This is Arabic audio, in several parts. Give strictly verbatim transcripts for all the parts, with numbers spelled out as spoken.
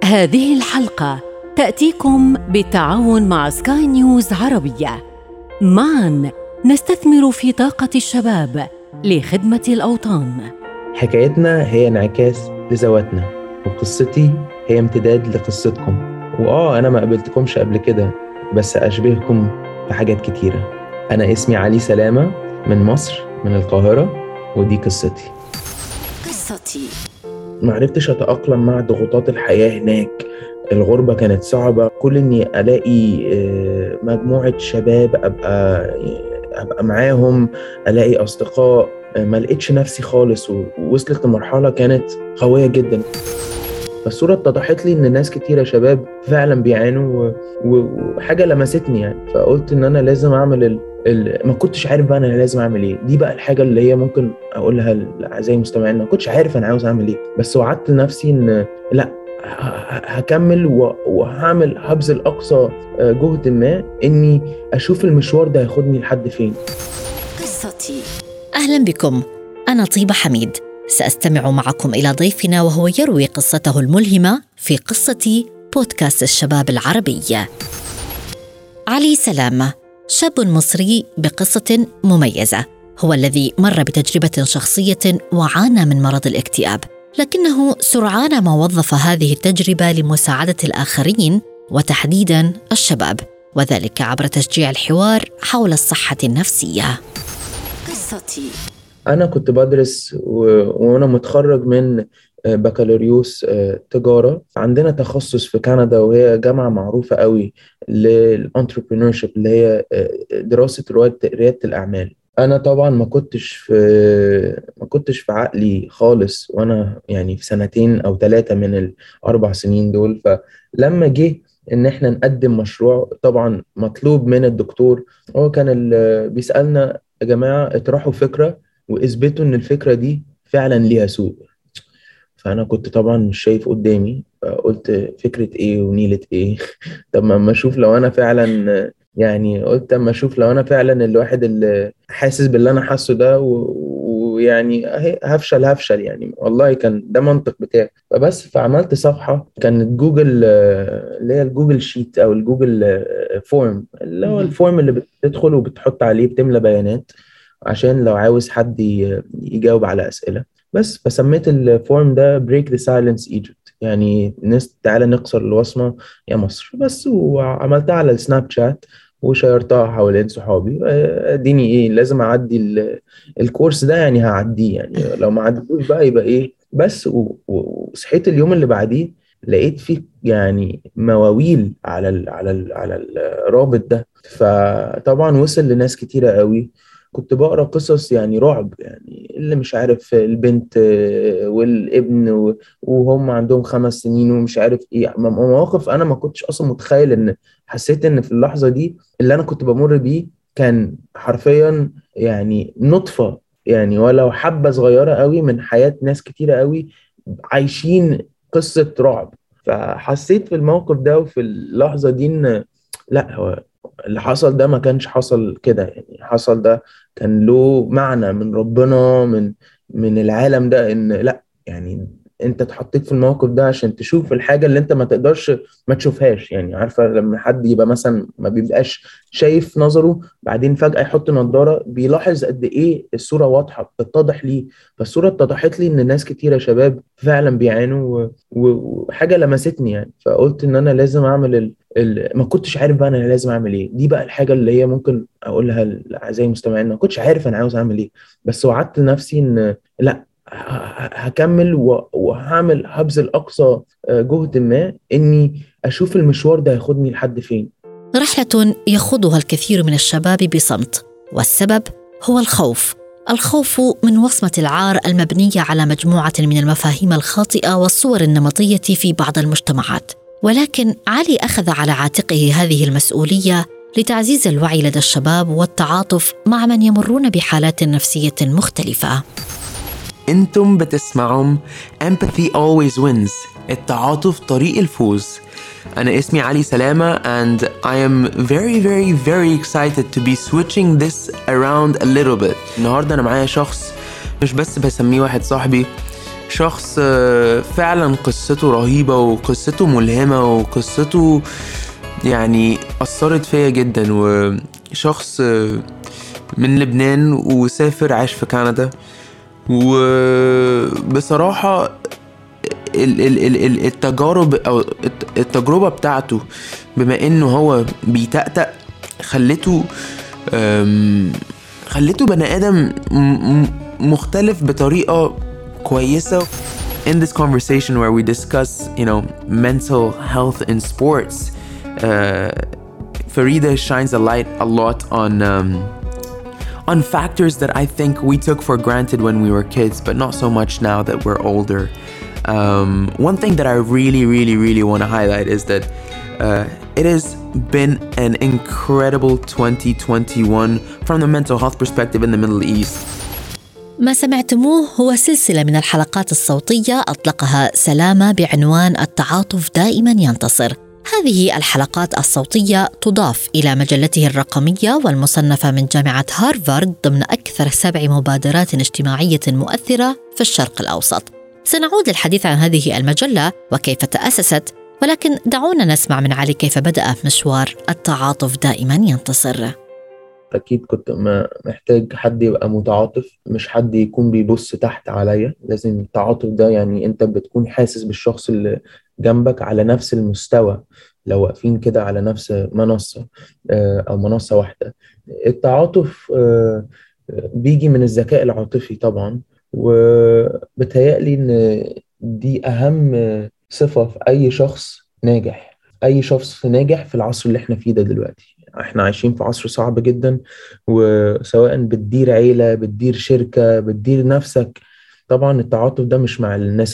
هذه الحلقة تأتيكم بالتعاون مع سكاي نيوز عربية. معاً نستثمر في طاقة الشباب لخدمة الأوطان. حكايتنا هي انعكاس لذواتنا، وقصتي هي امتداد لقصتكم. وآه أنا ما قابلتكمش قبل كده، بس أشبهكم في حاجات كتيرة. أنا اسمي علي سلامة من مصر، من القاهرة، ودي قصتي. قصتي ما عرفتش أتأقلم مع ضغوطات الحياة هناك. الغربة كانت صعبة. كل إني ألاقي مجموعة شباب أبقى أبقى معاهم، ألاقي أصدقاء، ما لقيتش نفسي خالص، ووصلت لمرحلة كانت قوية جدا. فالصورة اتضحت لي إن ناس كتيرة شباب فعلا بيعانوا، وحاجة لمستني يعني. فقلت إن أنا لازم أعمل ال... ال... ما كنتش عارف بقى أنا لازم أعمل إيه. دي بقى الحاجة اللي هي ممكن أقولها لأعزائي المستمعين، ما كنتش عارف أنا عاوز أعمل إيه، بس وعدت لنفسي إن لا، هكمل وهعمل، هبذل أقصى جهد ما إني أشوف المشوار ده هياخدني لحد فين. قصتي. أهلا بكم، أنا طيبة حميد. سأستمع معكم إلى ضيفنا وهو يروي قصته الملهمة في قصة بودكاست الشباب العربي. علي سلامة شاب مصري بقصة مميزة، هو الذي مر بتجربة شخصية وعانى من مرض الاكتئاب، لكنه سرعان ما وظف هذه التجربة لمساعدة الآخرين وتحديداً الشباب، وذلك عبر تشجيع الحوار حول الصحة النفسية. قصتي. أنا كنت بدرس و... وأنا متخرج من بكالوريوس تجارة. عندنا تخصص في كندا، وهي جامعة معروفة قوي للانتربرينورشيب، اللي هي دراسة ريادة الأعمال. أنا طبعا ما كنتش في ما كنتش في عقلي خالص، وأنا يعني في سنتين أو ثلاثة من الأربع سنين دول. فلما جه إن إحنا نقدم مشروع، طبعا مطلوب من الدكتور، هو كان بيسألنا يا جماعة اطرحوا فكرة واثبتوا إن الفكرة دي فعلا ليها سوق. فأنا كنت طبعا مش شايف قدامي، قلت فكرة إيه ونيلة إيه؟ طب ما أشوف لو أنا فعلا، يعني قلت أما أشوف لو أنا فعلا الواحد اللي حاسس باللي أنا حاسه ده، ويعني هفشل هفشل يعني. والله كان ده منطق بتاعي. فبس فعملت صفحة كانت جوجل، اللي هي الجوجل شيت أو الجوجل فورم، اللي هو الفورم اللي بتدخل وبتحط عليه بتملى بيانات عشان لو عاوز حد يجاوب على أسئلة. بس فسميت الفورم ده Break the Silence Egypt، يعني ناس تعالى نكسر الوصمة يا مصر. بس وعملتها على السناب شات وشيرتها حوالين صحابي. اديني ايه، لازم اعدي الكورس ده يعني، هعديه يعني، لو ما عدتوش بقى يبقى ايه. بس وصحيت اليوم اللي بعديه لقيت فيه يعني مواويل على ال على ال على الرابط ده. فطبعا وصل لناس كتيرة قوي. كنت بقرأ قصص يعني رعب، يعني اللي مش عارف البنت والابن وهم عندهم خمس سنين ومش عارف ايه، مواقف انا ما كنتش اصلا متخيل. ان حسيت ان في اللحظة دي اللي انا كنت بمر بيه كان حرفيا يعني نطفة، يعني ولو حبة صغيرة قوي من حياة ناس كتيرة قوي عايشين قصة رعب. فحسيت في الموقف ده وفي اللحظة دي ان لا، هو اللي حصل ده ما كانش حصل كده، يعني حصل ده كان له معنى من ربنا، من من العالم ده، ان لا يعني انت اتحطيت في الموقف ده عشان تشوف الحاجة اللي انت ما تقدرش ما تشوفهاش. يعني عارفة لما حد يبقى مثلا ما بيبقاش شايف نظره، بعدين فجأة يحط نظارة بيلاحظ قد ايه الصورة واضحة بتتضح ليه. فالصورة اتضحت لي ان ناس كتيرة شباب فعلا بيعانوا، وحاجة لمستني يعني. فقلت ان انا لازم اعمل ال... ال... ما كنتش عارف بقى انا لازم اعمل ايه. دي بقى الحاجة اللي هي ممكن اقولها لاعزائي المستمعين، ما كنتش عارف انا عاوز اعمل ايه، بس وعدت لنفسي ان لا، هكمل وهعمل، هبذل أقصى جهد ما إني أشوف المشوار ده هياخدني لحد فين. رحلة يخوضها الكثير من الشباب بصمت، والسبب هو الخوف. الخوف من وصمة العار المبنية على مجموعة من المفاهيم الخاطئة والصور النمطية في بعض المجتمعات. ولكن علي أخذ على عاتقه هذه المسؤولية لتعزيز الوعي لدى الشباب والتعاطف مع من يمرون بحالات نفسية مختلفة. انتم بتسمعون Empathy Always Wins، التعاطف طريق الفوز. أنا اسمي علي سلامة and I am very very very excited to be switching this around a little bit. النهاردة أنا معايا شخص مش بس بسميه واحد صاحبي، شخص فعلا قصته رهيبة وقصته ملهمة وقصته يعني أثرت فيا جدا، وشخص من لبنان وسافر عاش في كندا. وبصراحة التجارب أو التجربة بتاعته بما إنه هو بيتأتأ خلته خلته بني آدم مختلف بطريقة كويسة. In this conversation where we discuss, you know, mental health in sports, uh, Farida shines a light a lot on um, on factors that I think we took for granted when we were kids, but not so much now that we're older. Um, one thing that I really, really, really want to highlight is that uh, it has been an incredible twenty twenty-one from the mental health perspective in the Middle East. ما سمعتموه هو سلسلة من الحلقات الصوتية أطلقها سلامة بعنوان التعاطف دائما ينتصر. هذه الحلقات الصوتية تضاف إلى مجلته الرقمية والمصنفة من جامعة هارفارد ضمن أكثر سبع مبادرات اجتماعية مؤثرة في الشرق الأوسط. سنعود للحديث عن هذه المجلة وكيف تأسست، ولكن دعونا نسمع من علي كيف بدأ مشوار التعاطف دائما ينتصر. أكيد كنت محتاج حد يبقى متعاطف، مش حد يكون بيبص تحت عليا. لازم التعاطف ده يعني أنت بتكون حاسس بالشخص اللي جنبك على نفس المستوى، لو واقفين كده على نفس منصة أو منصة واحدة. التعاطف بيجي من الذكاء العاطفي طبعا، وبتهيألي إن دي أهم صفة في أي شخص ناجح. أي شخص ناجح في العصر اللي احنا فيه ده دلوقتي. احنا عايشين في عصر صعب جدا، وسواء بتدير عيلة، بتدير شركة، بتدير نفسك، طبعا التعاطف ده مش مع الناس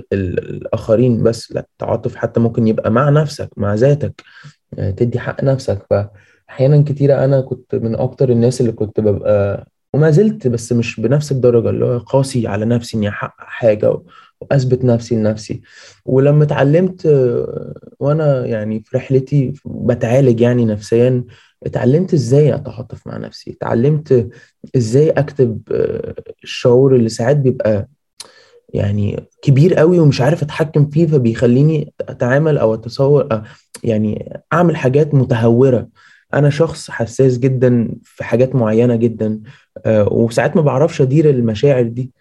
الآخرين بس، لا، التعاطف حتى ممكن يبقى مع نفسك، مع ذاتك، تدي حق نفسك. فأحيانا كتيرة أنا كنت من أكتر الناس اللي كنت ببقى، وما زلت بس مش بنفس الدرجة، اللي هو قاسي على نفسي إني أحقق حاجة وأثبت نفسي لنفسي. ولما اتعلمت وأنا يعني في رحلتي بتعالج يعني نفسيا، اتعلمت إزاي أتعاطف مع نفسي، اتعلمت إزاي أكتب الشعور اللي ساعات بيبقى يعني كبير قوي ومش عارف أتحكم فيه، فبيخليني أتعامل أو أتصور يعني أعمل حاجات متهورة. أنا شخص حساس جدا في حاجات معينة جدا، وساعات ما بعرفش أدير المشاعر دي.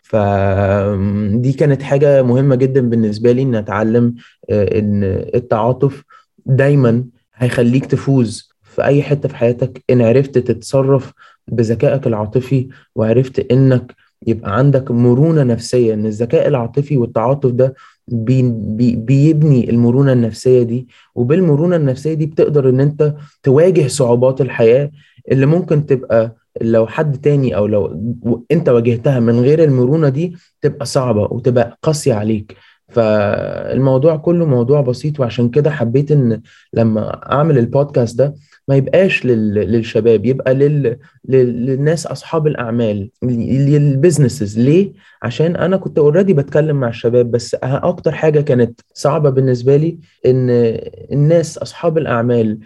فدي كانت حاجة مهمة جدا بالنسبة لي، إن أتعلم إن التعاطف دايما هيخليك تفوز في أي حتة في حياتك، إن عرفت تتصرف بذكائك العاطفي، وعرفت إنك يبقى عندك مرونة نفسية. إن الذكاء العاطفي والتعاطف ده بي بي بيبني المرونة النفسية دي، وبالمرونة النفسية دي بتقدر إن أنت تواجه صعوبات الحياة اللي ممكن تبقى لو حد تاني أو لو أنت واجهتها من غير المرونة دي تبقى صعبة وتبقى قاسية عليك. فالموضوع كله موضوع بسيط، وعشان كده حبيت إن لما أعمل البودكاست ده ما يبقاش للشباب، يبقى لل... للناس أصحاب الأعمال، للبزنسز. ليه؟ عشان أنا كنت أوريدي بتكلم مع الشباب، بس أكتر حاجة كانت صعبة بالنسبة لي إن الناس أصحاب الأعمال،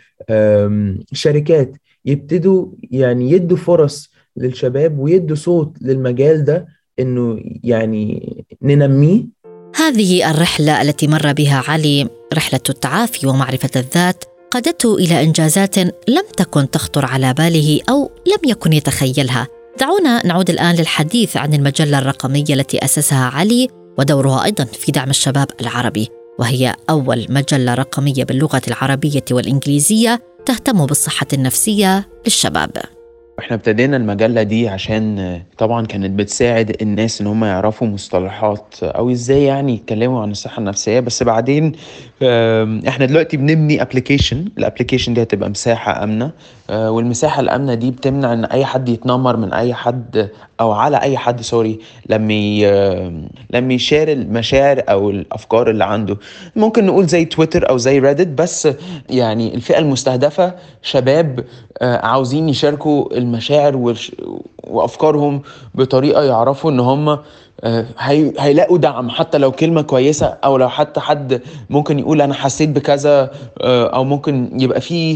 شركات، يبتدوا يعني يدوا فرص للشباب ويدوا صوت للمجال ده، إنه يعني ننميه. هذه الرحلة التي مر بها علي، رحلة التعافي ومعرفة الذات، قادته إلى إنجازات لم تكن تخطر على باله أو لم يكن يتخيلها. دعونا نعود الآن للحديث عن المجلة الرقمية التي أسسها علي ودورها أيضا في دعم الشباب العربي، وهي أول مجلة رقمية باللغة العربية والإنجليزية تهتم بالصحة النفسية للشباب. احنا ابتدينا المجلة دي عشان طبعا كانت بتساعد الناس ان هم يعرفوا مصطلحات او ازاي يعني يتكلموا عن الصحة النفسية. بس بعدين احنا دلوقتي بنبني ابليكيشن، الابليكيشن دي هتبقى مساحة امنة، والمساحة الامنة دي بتمنع ان اي حد يتنمر من اي حد او على اي حد سوري لما لما يشير المشاعر او الافكار اللي عنده. ممكن نقول زي تويتر او زي ريدت، بس يعني الفئة المستهدفة شباب عاوزين يشاركوا المشاعر وافكارهم بطريقة يعرفوا ان هم هيلاقوا دعم، حتى لو كلمة كويسة او لو حتى حد ممكن يقول انا حسيت بكذا، او ممكن يبقى فيه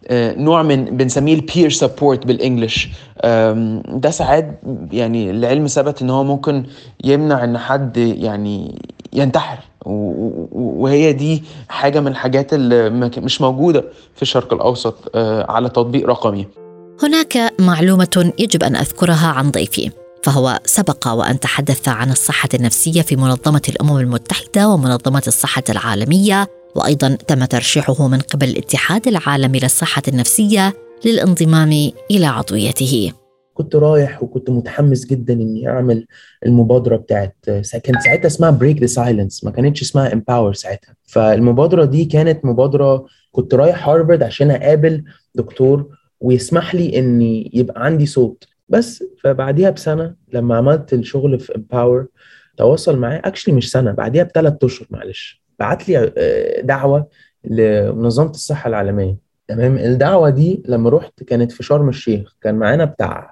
نوع من بنسميه البير سبورت بالانجلش. ده ساعات يعني العلم ثبت ان هو ممكن يمنع ان حد يعني ينتحر، وهي دي حاجة من الحاجات اللي مش موجودة في الشرق الأوسط على تطبيق رقمي. هناك معلومة يجب أن أذكرها عن ضيفي، فهو سبق وأن تحدث عن الصحة النفسية في منظمة الأمم المتحدة ومنظمة الصحة العالمية، وأيضا تم ترشيحه من قبل الاتحاد العالمي للصحة النفسية للانضمام إلى عضويته. كنت رايح وكنت متحمس جدا إني أعمل المبادرة بتاعت، كانت ساعتها اسمها Break the Silence، ما كانتش اسمها Empower ساعتها. فالمبادرة دي كانت مبادرة، كنت رايح هارفارد عشان أقابل دكتور ويسمح لي إني يبقى عندي صوت بس. فبعديها بسنة لما عملت الشغل في Empower تواصل معي، اكشلي مش سنة، بعديها بثلاث أشهر معلش، بعت لي دعوة لمنظمة الصحة العالمية. تمام. الدعوة دي لما رحت كانت في شرم الشيخ، كان معانا بتاع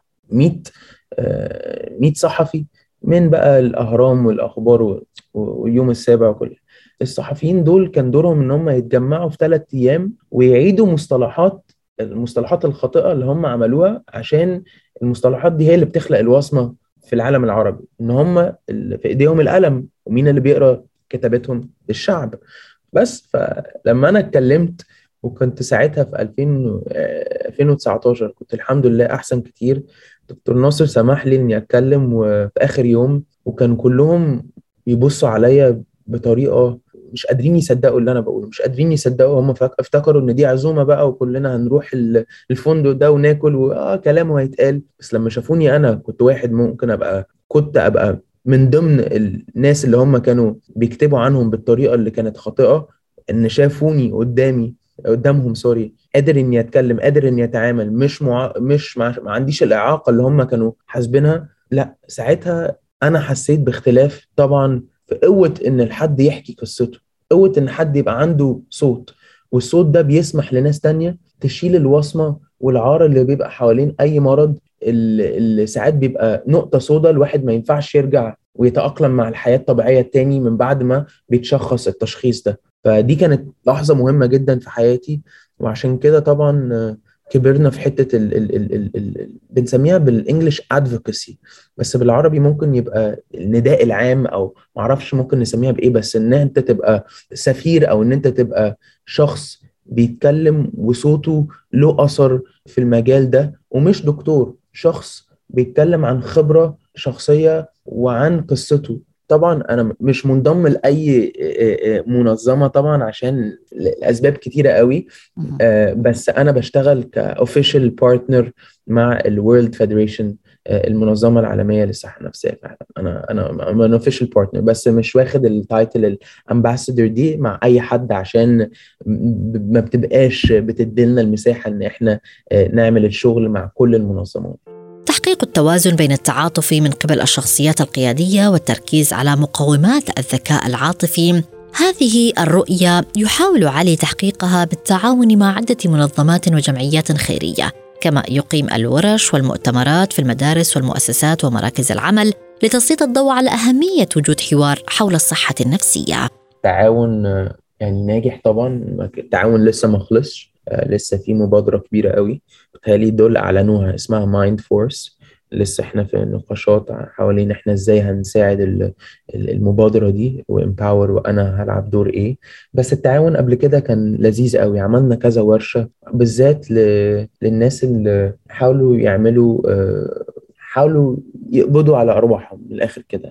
مية صحفي من بقى الأهرام والأخبار واليوم السابع وكل الصحفيين دول. كان دورهم ان هم يتجمعوا في ثلاث ايام ويعيدوا مصطلحات المصطلحات الخاطئة اللي هم عملوها، عشان المصطلحات دي هي اللي بتخلق الوصمة في العالم العربي، ان هم في ايديهم القلم، ومين اللي بيقرأ كتابتهم؟ الشعب. بس فلما انا اتكلمت، وكنت ساعتها في ألفين وتسعتاشر، كنت الحمد لله احسن كتير. دكتور ناصر سمح لي اني اتكلم وفي اخر يوم، وكان كلهم بيبصوا عليا بطريقة مش قادرين يصدقوا اللي انا بقوله، مش قادرين يصدقوا. هم افتكروا ان دي عزومة بقى وكلنا هنروح الفندق ده وناكل واه كلامه هيتقال. بس لما شافوني انا كنت واحد ممكن ابقى كنت ابقى من ضمن الناس اللي هم كانوا بيكتبوا عنهم بالطريقة اللي كانت خاطئة، ان شافوني قدامي قدامهم سوري قادر اني اتكلم، قادر اني اتعامل، مش مع... مش مع... ما عنديش الاعاقة اللي هم كانوا حاسبينها. لا، ساعتها انا حسيت باختلاف طبعا في قوة ان الحد يحكي قصته، قوة ان حد يبقى عنده صوت، والصوت ده بيسمح لناس تانية تشيل الوصمة والعار اللي بيبقى حوالين اي مرض، اللي ساعات بيبقى نقطة سوداء الواحد ما ينفعش يرجع ويتأقلم مع الحياة الطبيعية التاني من بعد ما بيتشخص التشخيص ده. فدي كانت لحظة مهمة جدا في حياتي. وعشان كده طبعا كبرنا في حتة ال ال ال ال ال بنسميها بالإنجليش advocacy، بس بالعربي ممكن يبقى النداء العام، أو معرفش ممكن نسميها بإيه، بس إن أنت تبقى سفير، أو إن أنت تبقى شخص بيتكلم وصوته له أثر في المجال ده، ومش دكتور، شخص بيتكلم عن خبرة شخصية وعن قصته. طبعا انا مش منضم لاي منظمه طبعا عشان الاسباب كتيره قوي، بس انا بشتغل كاوفيشال بارتنر مع الورلد فيدريشن، المنظمه العالميه للصحه النفسيه. انا انا انا اوفيشال بارتنر، بس مش واخد التايتل الامباسادور دي مع اي حد، عشان ما بتبقاش بتديلنا المساحه ان احنا نعمل الشغل مع كل المنظمات. تحقيق التوازن بين التعاطف من قبل الشخصيات القيادية والتركيز على مقومات الذكاء العاطفي، هذه الرؤية يحاول علي تحقيقها بالتعاون مع عدة منظمات وجمعيات خيرية، كما يقيم الورش والمؤتمرات في المدارس والمؤسسات ومراكز العمل لتسليط الضوء على أهمية وجود حوار حول الصحة النفسية. تعاون يعني ناجح طبعا، التعاون لسه ما خلصش، لسه في مبادرة كبيرة قوي بتهيألي دول أعلنوها اسمها مايند فورس. لسه احنا في نقاشات حوالين احنا ازاي هنساعد المبادرة دي وامباور، وانا هلعب دور ايه. بس التعاون قبل كده كان لذيذ قوي، عملنا كذا ورشة بالذات للناس اللي حاولوا يعملوا حاولوا يقبضوا على أرواحهم من الآخر كده.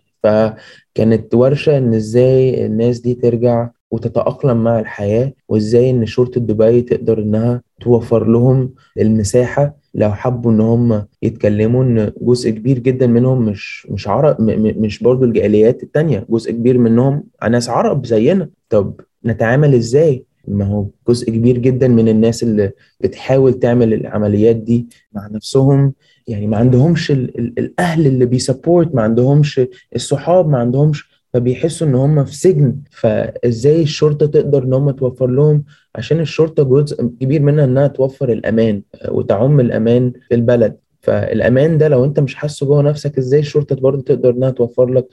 فكانت ورشة إن إزاي الناس دي ترجع وتتأقلم مع الحياة، وإزاي إن شرطة دبي تقدر إنها توفر لهم المساحة لو حبوا إن هم يتكلموا. إن جزء كبير جدا منهم مش مش عرب، مش برضو الجاليات التانية، جزء كبير منهم ناس عرب زينا. طب نتعامل إزاي؟ ما هو جزء كبير جدا من الناس اللي بتحاول تعمل العمليات دي مع نفسهم، يعني ما عندهمش ال ال الأهل اللي بيسابورت، ما عندهمش الصحاب، ما عندهمش، فبيحسوا ان هم في سجن. فازاي الشرطة تقدر ان هم توفر لهم؟ عشان الشرطة جزء كبير منها انها توفر الامان وتعم الامان في البلد. فالامان ده لو انت مش حاسه جوه نفسك، ازاي الشرطة برضه تقدر انها توفر لك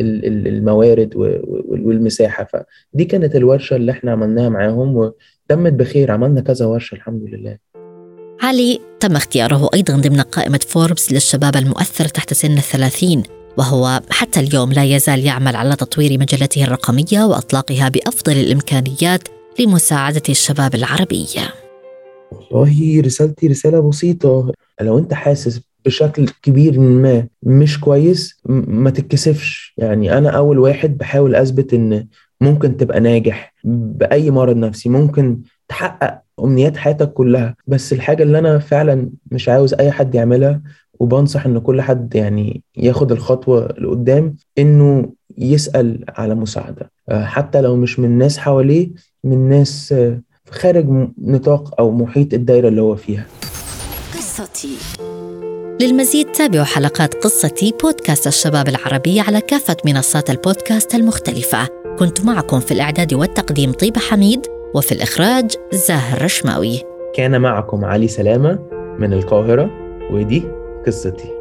الموارد والمساحة؟ فدي كانت الورشة اللي احنا عملناها معاهم وتمت بخير. عملنا كذا ورشة الحمد لله. علي تم اختياره أيضاً ضمن قائمة فوربس للشباب المؤثر تحت سن الثلاثين، وهو حتى اليوم لا يزال يعمل على تطوير مجلته الرقمية وإطلاقها بأفضل الإمكانيات لمساعدة الشباب العربي. والله رسالتي رسالة بسيطة، لو أنت حاسس بشكل كبير ما مش كويس ما تتكسفش. يعني أنا أول واحد بحاول أثبت إن ممكن تبقى ناجح بأي مرض نفسي، ممكن تحقق أمنيات حياتك كلها. بس الحاجة اللي أنا فعلا مش عاوز أي حد يعملها، وبنصح إن كل حد يعني ياخد الخطوة لقدام، إنه يسأل على مساعدة، حتى لو مش من ناس حواليه، من ناس خارج نطاق أو محيط الدائرة اللي هو فيها. قصتي. للمزيد تابعوا حلقات قصتي بودكاست الشباب العربي على كافة منصات البودكاست المختلفة. كنت معكم في الإعداد والتقديم طيبة حميد، وفي الإخراج زاهر رشماوي. كان معكم علي سلامة من القاهرة، ودي قصتي.